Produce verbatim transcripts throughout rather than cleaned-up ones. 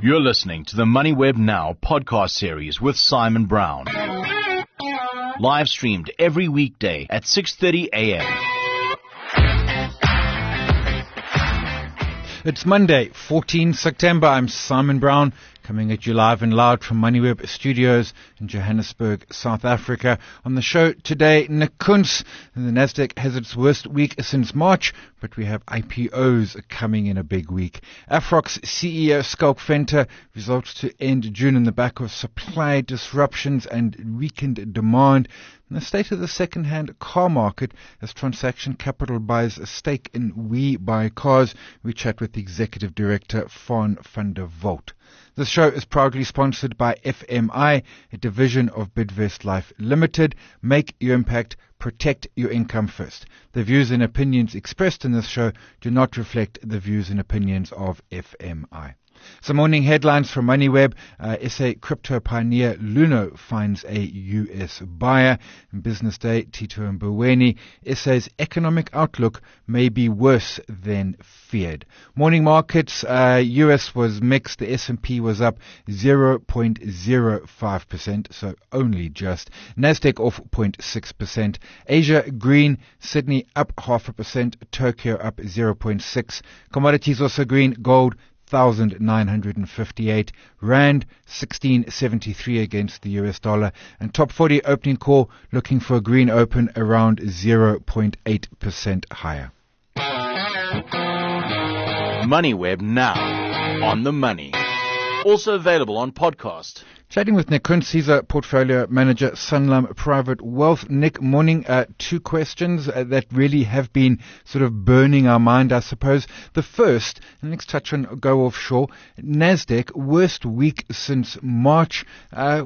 You're listening to the MoneyWeb Now podcast series with Simon Brown. Live streamed every weekday at six thirty a.m. It's Monday, the fourteenth of September. I'm Simon Brown, coming at you live and loud from MoneyWeb Studios in Johannesburg, South Africa. On the show today, Nick Kuntz. The Nasdaq has its worst week since March, but we have I P Os coming in a big week. Afrock's C E O, Schalk Venter, results to end June on the back of supply disruptions and weakened demand. And the state of the second-hand car market as Transaction Capital buys a stake in We Buy Cars. We chat with the Executive Director, Faan van der Walt. This show is proudly sponsored by F M I, a division of Bidvest Life Limited. Make your impact, protect your income first. The views and opinions expressed in this show do not reflect the views and opinions of F M I. Some morning headlines from MoneyWeb. Uh, S A crypto pioneer Luno finds a U S buyer. In Business Day, Tito Mboweni. S A's economic outlook may be worse than feared. Morning markets, uh, U S was mixed. The S and P was up zero point zero five percent, so only just. Nasdaq off zero point six percent. Asia green. Sydney up half a percent. Tokyo up zero point six. Commodities also green. Gold one thousand nine hundred fifty-eight. Rand sixteen seventy-three against the U S dollar. And top forty opening call looking for a green open around zero point eight percent higher. MoneyWeb Now, on the money. Also available on podcast. Chatting with Nick Kuntz, he's a portfolio manager, Sanlam Private Wealth. Nick, morning. Uh, two questions uh, that really have been sort of burning our mind, I suppose. The first, and let's touch on go offshore. Nasdaq, worst week since March. Uh,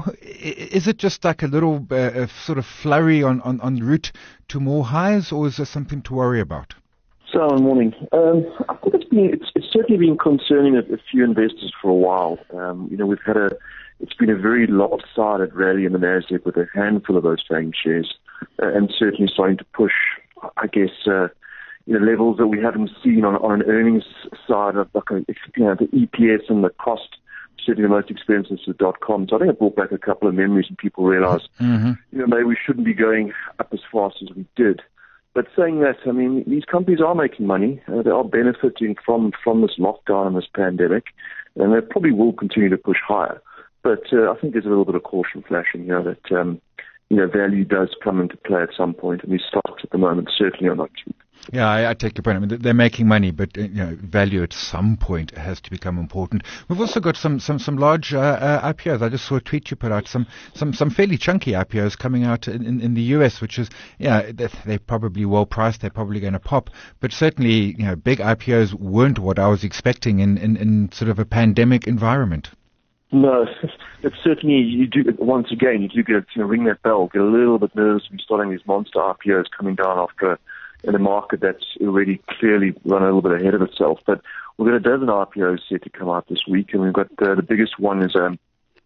is it just like a little uh, sort of flurry on, on, on route to more highs, or is there something to worry about? So, morning. Um, I think it's been it's, it's certainly been concerning a, a few investors for a while. Um, you know, we've had a it's been a very lopsided rally in the Nasdaq with a handful of those FANG shares, uh, and certainly starting to push, I guess, uh, you know, levels that we haven't seen on on an earnings side of like a, you know, the E P S and the cost. Certainly the most expensive is dot com. So I think it brought back a couple of memories, and people realised, mm-hmm. you know, maybe we shouldn't be going up as fast as we did. But saying that, I mean, these companies are making money. Uh, they are benefiting from, from this lockdown and this pandemic, and they probably will continue to push higher. But uh, I think there's a little bit of caution flashing here that, um, you know, value does come into play at some point, and these stocks at the moment certainly are not cheap. Yeah, I, I take your point. I mean, they're making money, but you know, value at some point has to become important. We've also got some some some large uh, uh, I P Os. I just saw a tweet you put out. Some some some fairly chunky I P Os coming out in, in, in the U S, which is yeah, they're, they're probably well priced. They're probably going to pop, but certainly you know, big I P Os weren't what I was expecting in, in, in sort of a pandemic environment. No, it's certainly, you do, once again, you do get to ring that bell, get a little bit nervous when starting these monster I P Os coming down after in a market that's already clearly run a little bit ahead of itself. But we've got a dozen I P Os set to come out this week, and we've got uh, the biggest one is, um,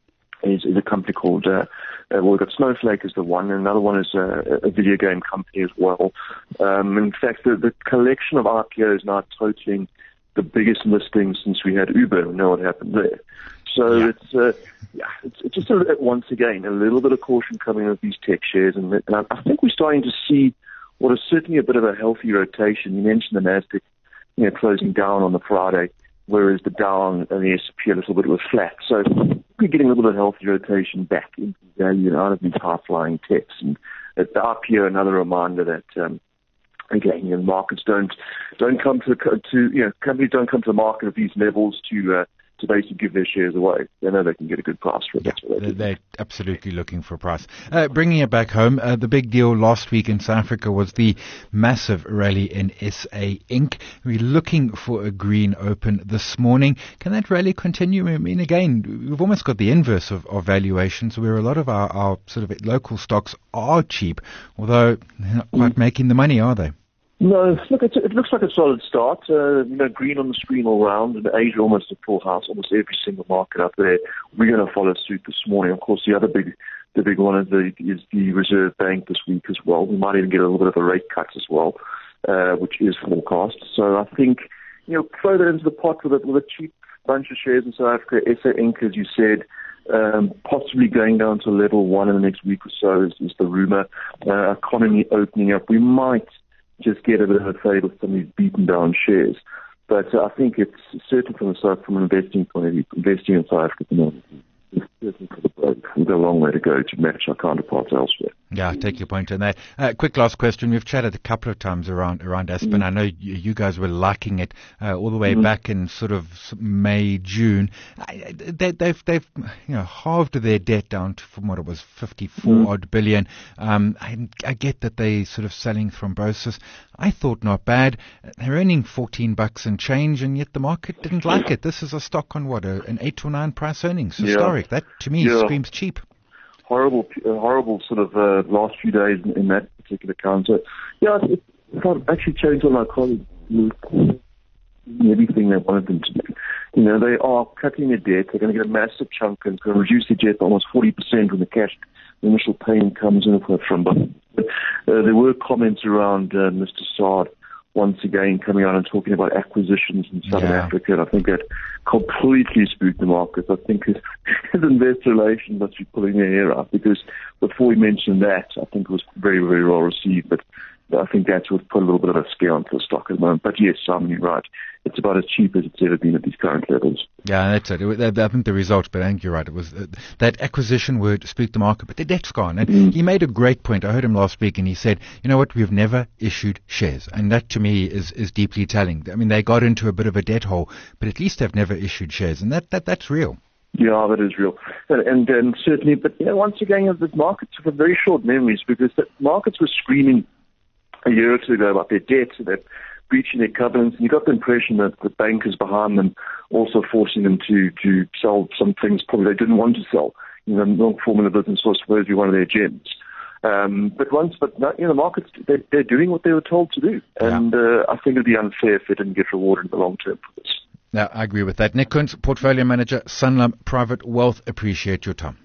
is is a company called, uh, uh, well, we've got Snowflake as the one, and another one is uh, a video game company as well. Um, in fact, the, the collection of I P Os now totaling the biggest listing since we had Uber. We know what happened there. So yeah. it's uh, yeah, it's, it's just a, once again a little bit of caution coming with these tech shares, and, and I, I think we're starting to see what is certainly a bit of a healthy rotation. You mentioned the Nasdaq, you know, closing down on the Friday, whereas the Dow and the S and P a little bit were flat. So we're getting a little bit of healthy rotation back into value and out of these high-flying techs. And at the I P O, another reminder that. Um, Again, you know, markets don't don't come to to you know companies don't come to the market at these levels to uh, to basically give their shares away. They know they can get a good price for it. Yeah, That's what they they're, they're absolutely looking for a price. Uh, bringing it back home, uh, the big deal last week in South Africa was the massive rally in S A Incorporated. We're looking for a green open this morning. Can that rally continue? I mean, again, we've almost got the inverse of, of valuations, where a lot of our, our sort of local stocks are cheap, although they're not quite mm. making the money, are they? No, look, it's, it looks like a solid start. Uh, you know, green on the screen all round, and Asia almost a full house, almost every single market up there. We're going to follow suit this morning. Of course, the other big, the big one is the is the Reserve Bank this week as well. We might even get a little bit of a rate cut as well, uh, which is forecast. So I think, you know, throw that into the pot with a, with a cheap bunch of shares in South Africa. S A Inc, as you said, um, possibly going down to level one in the next week or so is, is the rumor. Uh, economy opening up. We might just get a bit of a fade with some of these beaten down shares. But uh, I think it's certainly from, a, from an investing point of view, investing in South Africa at the moment, it's certainly for the brave. We've got a long way to go to match our counterparts elsewhere. Yeah, I take your point on that. Uh, quick last question. We've chatted a couple of times around around Aspen. Mm. I know you, you guys were liking it uh, all the way mm. back in sort of May, June. I, they, they've they've you know halved their debt down to, from what it was fifty-four mm. odd billion. Um, I, I get that they sort of selling thrombosis. I thought not bad. They're earning fourteen bucks and change, and yet the market didn't like it. This is a stock on what a, an eight or nine price earnings. Historic. Yeah. That to me yeah. screams cheap. Horrible, uh, horrible sort of uh, last few days in, in that particular counter. Yeah, it, it actually changed on our colleagues. Everything they wanted them to do. You know, they are cutting their debt. They're going to get a massive chunk and it's going to reduce their debt by almost forty percent when the cash, the initial payment comes in from them. But uh, there were comments around uh, Mister Saad once again coming out and talking about acquisitions in Southern yeah. Africa. And I think that completely spooked the market. I think his, his investor relations must be pulling their hair out because before we mentioned that, I think it was very, very well received. But I think that's what put a little bit of a scare onto the stock at the moment. But yes, Simon, you're right. It's about as cheap as it's ever been at these current levels. Yeah, that's it. it I think the result, but I think you're right. It was uh, that acquisition word spooked the market, but the debt's gone. And mm. he made a great point. I heard him last week, and he said, you know what, we've never issued shares. And that to me is, is deeply telling. I mean, they got into a bit of a debt hole, but at least they've never issued shares. And that, that that's real. Yeah, that is real. And, and, and certainly, but you know, once again, the markets have very short memories because the markets were screaming a year or two ago about their debt, that breaching their covenants, and you got the impression that the bankers behind them also forcing them to, to sell some things probably they didn't want to sell. You know, no formula business was supposed to be one of their gems. Um, but once, but you know, the markets, they, they're doing what they were told to do. And uh, I think it would be unfair if they didn't get rewarded in the long term for this. Yeah, I agree with that. Nick Kuntz, Portfolio Manager, Sanlam Private Wealth. Appreciate your time.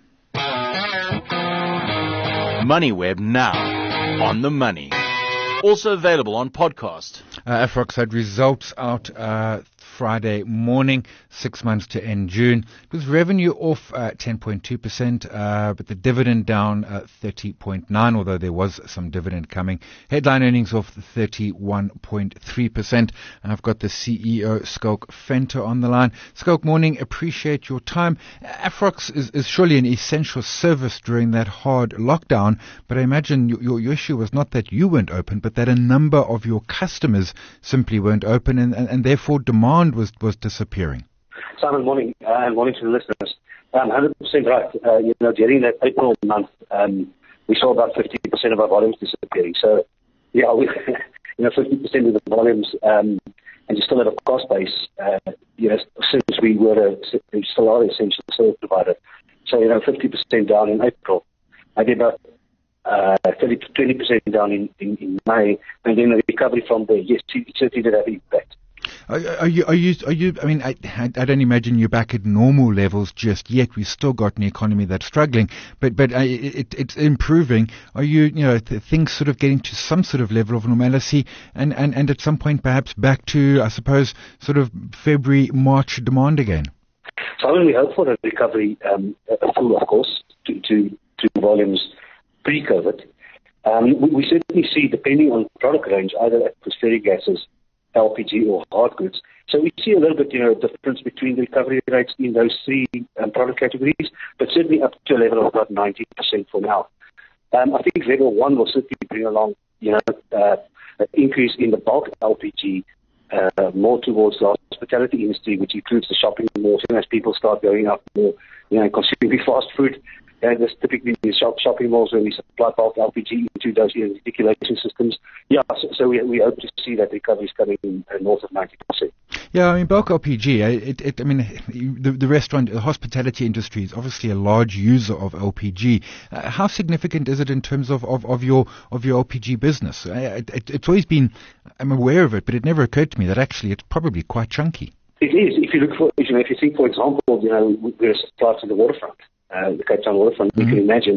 MoneyWeb now on the money. Also available on podcast. Uh, Afrox had results out uh, Friday morning, six months to end June. It was revenue off uh, ten point two percent, uh, but the dividend down uh, thirty point nine, although there was some dividend coming. Headline earnings off thirty-one point three percent. And I've got the C E O, Schalk Venter, on the line. Schalk, morning. Appreciate your time. Afrox is, is surely an essential service during that hard lockdown, but I imagine your, your, your issue was not that you weren't open, but that a number of your customers simply weren't open, and, and, and therefore demand was, was disappearing. Simon, morning, uh, and morning to the listeners. Um, one hundred percent right. Uh, you know, during that April month, um, we saw about fifty percent of our volumes disappearing. So, yeah, we, you know, fifty percent of the volumes, um, and you still have a cost base, uh, you know, since we were a, we still are an essential service provider. So, you know, fifty percent down in April. I did about Uh, thirty to twenty percent down in, in, in May, and then the recovery from there. Yes, it certainly did have impact. Are, are you? Are you? Are you? I mean, I, I don't imagine you're back at normal levels just yet. We've still got an economy that's struggling, but but uh, it, it's improving. Are you? You know, th- things sort of getting to some sort of level of normalcy, and, and, and at some point perhaps back to, I suppose, sort of February, March demand again. So I only hope for a recovery, um, a full, of course, to to, to volumes pre-COVID. Um, we, we certainly see, depending on product range, either atmospheric gases, L P G, or hard goods. So we see a little bit, you know, difference between the recovery rates in those three um, product categories, but certainly up to a level of about ninety percent for now. Um, I think level one will certainly bring along, you know, uh, an increase in the bulk L P G, uh, more towards the hospitality industry, which includes the shopping malls, and as people start going out more, you know, consuming fast food. And there's typically the shop, shopping malls where we supply bulk L P G into those reticulation systems. Yeah, so, so we, we hope to see that recovery is coming in uh, north of ninety percent. Yeah, I mean, bulk L P G, it, it, I mean, the, the restaurant, the hospitality industry is obviously a large user of L P G. Uh, how significant is it in terms of, of, of your of your L P G business? Uh, it, it, it's always been, I'm aware of it, but it never occurred to me that actually it's probably quite chunky. It is. If you look for, you know, if you think, for example, you know, we're a supplier to the waterfront. Uh, the Cape Town waterfront, mm-hmm. You can imagine,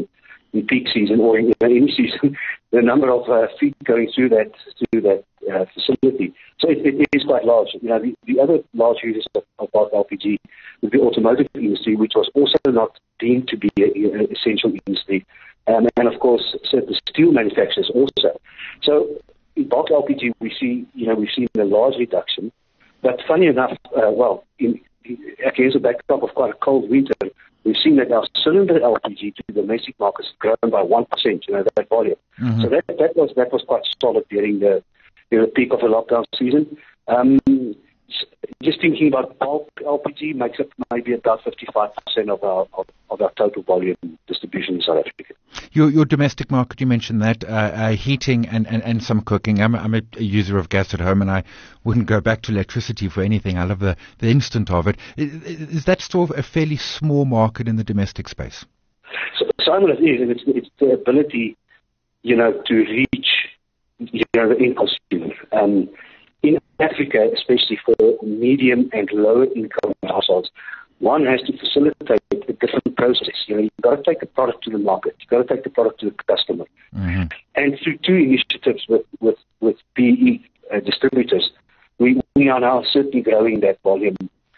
in peak season or in you know, any season, the number of uh, feet going through that through that uh, facility. So it, it is quite large. You know, the, the other large users of, of bulk L P G would the automotive industry, which was also not deemed to be an essential industry, um, and of course certain steel manufacturers also. So in bulk L P G, we see you know we've seen a large reduction. But funny enough, uh, well, in, against the backdrop of quite a cold winter, we've seen that our cylinder L P G to the domestic market has grown by one percent, you know, that volume. Mm-hmm. So that that was that was quite solid during the, during the peak of the lockdown season. Um, just thinking about bulk L P G makes up maybe about fifty-five percent of our of, of our total volume distribution in South Africa. Your your domestic market, you mentioned that, uh, uh, heating and, and, and some cooking. I'm, I'm a user of gas at home, and I wouldn't go back to electricity for anything. I love the, the instant of it. Is, is that still a fairly small market in the domestic space? So, Simon, it is, and it's, it's the ability, you know, to reach, you know, the end consumer. Um, in Africa, especially for medium and lower income households, one has to facilitate a different process. You know, you've got to take the product to the market. You've got to take the product to the customer. Mm-hmm. And through two initiatives with, with, with P E uh, distributors, we, we are now certainly growing that volume,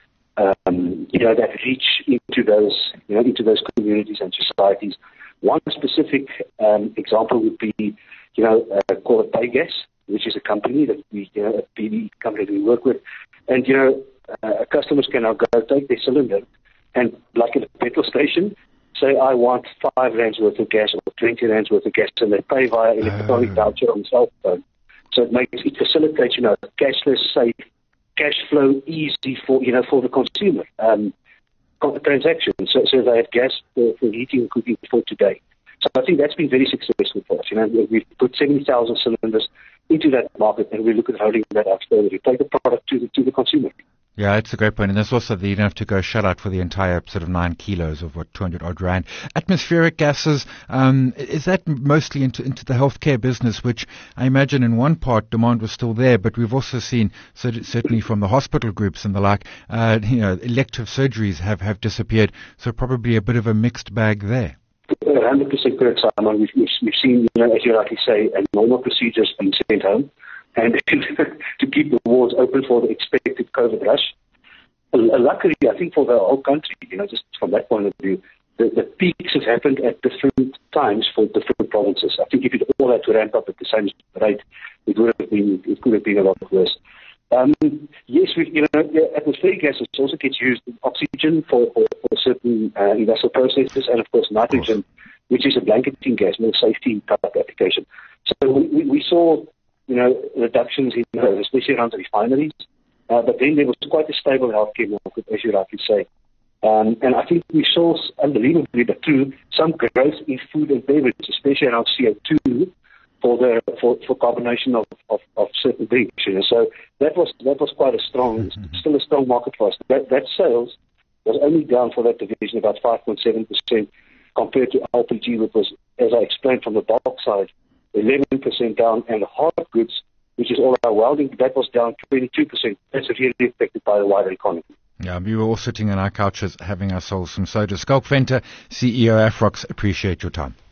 um, you know, that reach into those, you know, into those communities and societies. One specific um, example would be, you know, uh, called Paygas, which is a company that we, you know, a P E company that we work with. And, you know, Uh, customers can now go take their cylinder and, like at a petrol station, say, I want five rands worth of gas or twenty rands worth of gas, and they pay via electronic uh. voucher on the cell phone. So it makes it facilitates, you know, cashless, safe, cash flow easy for, you know, for the consumer um, transaction. So, so they have gas for, for heating and cooking for today. So I think that's been very successful for us. You know, we've put seventy thousand cylinders into that market, and we look at rolling that out further. We take the product to the to the consumer. Yeah, it's a great point. And there's also the, you don't have to go shut out for the entire sort of nine kilos of what, two hundred odd rand. Atmospheric gases, um, is that mostly into, into the healthcare business, which I imagine in one part demand was still there, but we've also seen, certainly from the hospital groups and the like, uh, you know, elective surgeries have, have disappeared. So probably a bit of a mixed bag there. one hundred percent correct, Simon. We've, we've, we've seen, you know, as you rightly say, a normal procedures being sent home, and to keep the wards open for the expected COVID rush. Luckily, I think for the whole country, you know, just from that point of view, the, the peaks have happened at different times for different provinces. I think if it all had to ramp up at the same rate, it would have been, it could have been a lot worse. Um, yes, we, you know, atmospheric gases also gets used in oxygen for, for, for certain uh, industrial processes, and of course nitrogen, of course, which is a blanketing gas, more safety type application. So we, we saw, you know, reductions in, uh, especially around the refineries, uh, but then there was quite a stable healthcare market, as you rightly say. Um, and I think we saw, unbelievably but true, some growth in food and beverage, especially around C O two for the for, for carbonation of, of, of certain drinks. You know. So that was that was quite a strong, mm-hmm. still a strong market for us. That, that sales was only down for that division about five point seven percent compared to L P G, which was, as I explained from the bulk side, eleven percent down, and hard goods, which is all our welding, that was down twenty-two percent. That's really affected by the wider economy. Yeah, we were all sitting on our couches having ourselves some soda. Schalk Venter, C E O Afrox, appreciate your time.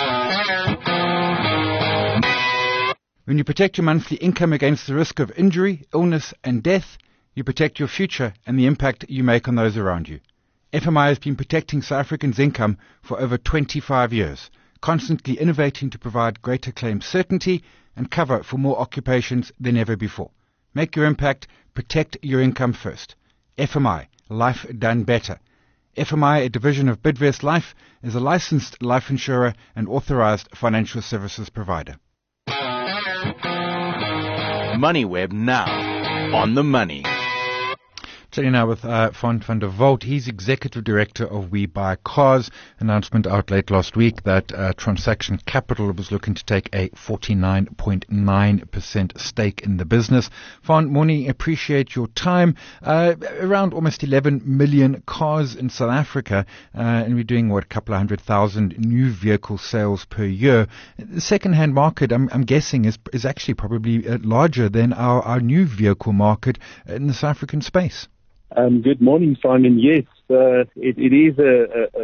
When you protect your monthly income against the risk of injury, illness and death, you protect your future and the impact you make on those around you. F M I has been protecting South Africans' income for over twenty-five years, constantly innovating to provide greater claim certainty and cover for more occupations than ever before. Make your impact, protect your income first. F M I, life done better. F M I, a division of Bidvest Life, is a licensed life insurer and authorized financial services provider. MoneyWeb now, on the money. Chatting now with uh, Font van der Walt. He's Executive Director of We Buy Cars. Announcement out late last week that uh, Transaction Capital was looking to take a forty-nine point nine percent stake in the business. Font, morning, appreciate your time. Uh, around almost eleven million cars in South Africa, uh, and we're doing, what, a couple of hundred thousand new vehicle sales per year. The second-hand market, I'm, I'm guessing, is, is actually probably uh, larger than our, our new vehicle market in the South African space. Um, good morning, Simon. Yes, uh, it, it is a, a,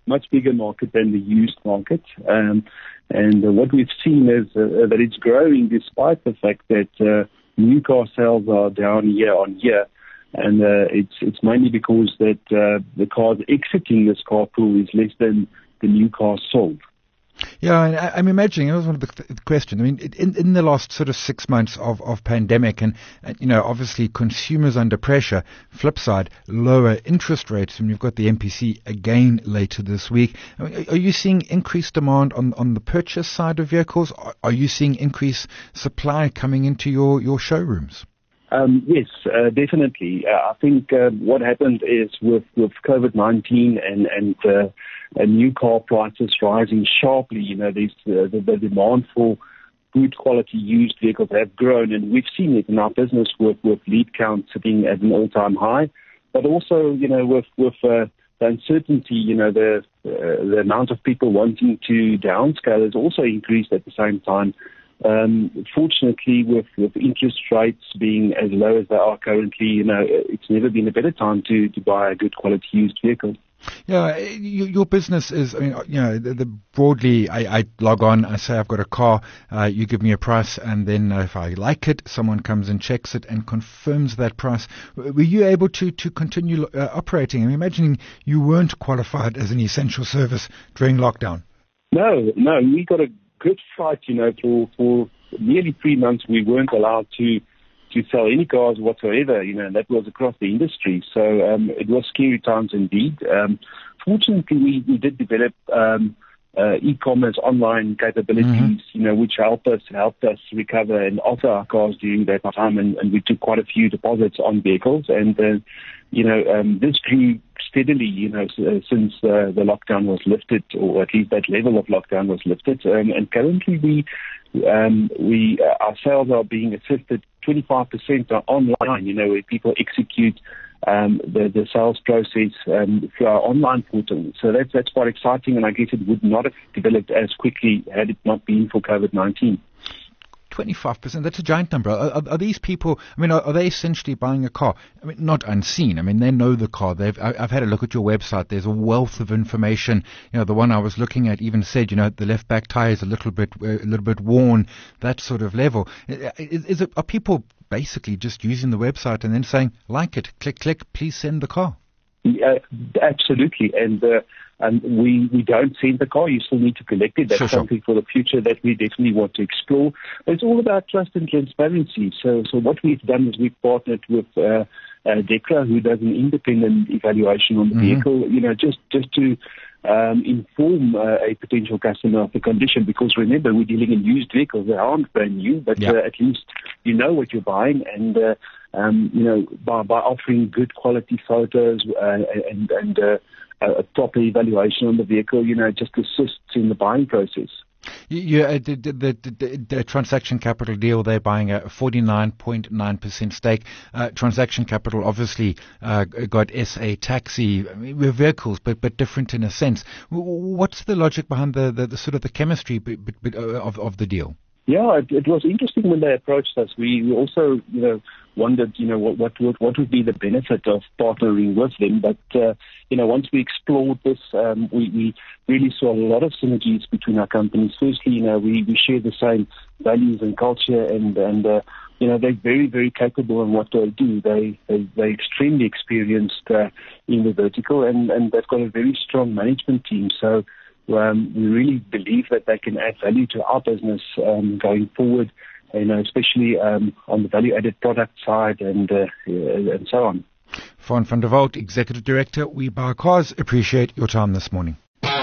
much bigger market than the used market. Um, and uh, what we've seen is uh, that it's growing despite the fact that uh, new car sales are down year on year. And uh, it's it's mainly because that uh, the cars exiting this car pool is less than the new cars sold. Yeah, and I, I'm imagining, that was one of the th- questions. I mean, in, in the last sort of six months of, of pandemic and, uh, you know, obviously consumers under pressure, flip side, lower interest rates, and you've got the M P C again later this week. I mean, are you seeing increased demand on, on the purchase side of vehicles? Are, are you seeing increased supply coming into your, your showrooms? Um, yes, uh, definitely. Uh, I think uh, what happened is with, with COVID nineteen and, and uh, uh, new car prices rising sharply, you know, there's, uh, the, the demand for good quality used vehicles have grown, and we've seen it in our business with, with lead count sitting at an all-time high. But also, you know, with, with uh, the uncertainty, you know, the, uh, the amount of people wanting to downscale has also increased at the same time. Um, fortunately, with, with interest rates being as low as they are currently, you know, it's never been a better time to, to buy a good quality used vehicle. Yeah, your, your business is, I mean, you know, the, the broadly, I, I log on, I say I've got a car, uh, you give me a price, and then uh, if I like it, someone comes and checks it and confirms that price. Were you able to, to continue uh, operating? I'm imagining you weren't qualified as an essential service during lockdown. No, no, we got a good fight, you know, for, for nearly three months we weren't allowed to to sell any cars whatsoever, you know, and that was across the industry. So um, it was scary times indeed. Um, fortunately, we, we did develop um, uh, e-commerce online capabilities, mm-hmm. you know, which helped us helped us recover and offer our cars during that time, and, and we took quite a few deposits on vehicles, and uh, you know, um, this grew steadily, you know, since uh, the lockdown was lifted, or at least that level of lockdown was lifted. Um, and currently, we, um, we, uh, our sales are being assisted twenty-five percent online. You know, where people execute um, the the sales process um, through our online portal. So that's that's quite exciting, and I guess it would not have developed as quickly had it not been for COVID nineteen. twenty-five percent, that's a giant number. Are, are, are these people, I mean, are, are they essentially buying a car? I mean, not unseen. I mean, they know the car. They've, I, I've had a look at your website. There's a wealth of information. You know, the one I was looking at even said, you know, the left back tire is a little bit, a little bit worn, that sort of level. Is, is it, are people basically just using the website and then saying, like it, click, click, please send the car? Yeah, absolutely. And, uh, and we, we don't send the car. You still need to collect it. That's sure, something sure. for the future that we definitely want to explore. But it's all about trust and transparency. So, so what we've done is we've partnered with uh, uh, DEKRA, who does an independent evaluation on the mm-hmm. vehicle, you know, just, just to um, inform uh, a potential customer of the condition. Because remember, we're dealing in used vehicles. They aren't brand new, but yeah. uh, at least you know what you're buying. And, uh, um, you know, by, by offering good quality photos uh, and, and uh, a proper evaluation on the vehicle, you know, just assists in the buying process. You, you, uh, the, the, the, the Transaction Capital deal, they're buying a forty-nine point nine percent stake. Uh, Transaction Capital obviously uh, got S A Taxi. I mean, we're vehicles, but but different in a sense. What's the logic behind the, the, the sort of the chemistry bit, bit, bit of, of the deal? Yeah, it, it was interesting when they approached us. We, we also, you know, wondered, you know, what what would, what would be the benefit of partnering with them. But, uh, you know, once we explored this, um, we, we really saw a lot of synergies between our companies. Firstly, you know, we, we share the same values and culture, and, and uh, you know, they're very, very capable in what they do. They, they, they're extremely experienced uh, in the vertical, and, and they've got a very strong management team. So, Um, we really believe that they can add value to our business um, going forward, you know, especially um, on the value-added product side and uh, and so on. Fawn van der Walt, Executive Director, We Buy Cars. Appreciate your time this morning.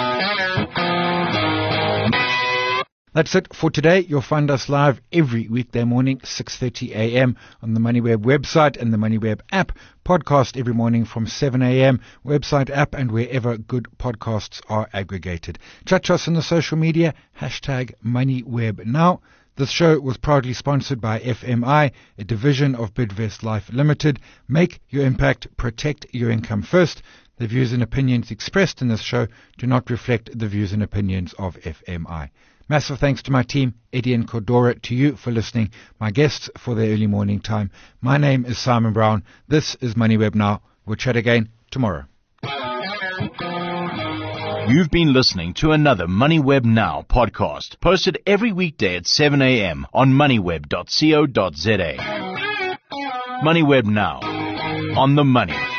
That's it for today. You'll find us live every weekday morning, six thirty a.m. on the MoneyWeb website and the MoneyWeb app. Podcast every morning from seven a.m. Website, app, and wherever good podcasts are aggregated. Chat to us on the social media, hashtag MoneyWebNow. This show was proudly sponsored by F M I, a division of Bidvest Life Limited. Make your impact, protect your income first. The views and opinions expressed in this show do not reflect the views and opinions of F M I. Massive thanks to my team, Eddie and Cordora, to you for listening, my guests for their early morning time. My name is Simon Brown. This is MoneyWeb Now. We'll chat again tomorrow. You've been listening to another MoneyWeb Now podcast, posted every weekday at seven a.m. on moneyweb dot co dot za. MoneyWeb Now, on the money.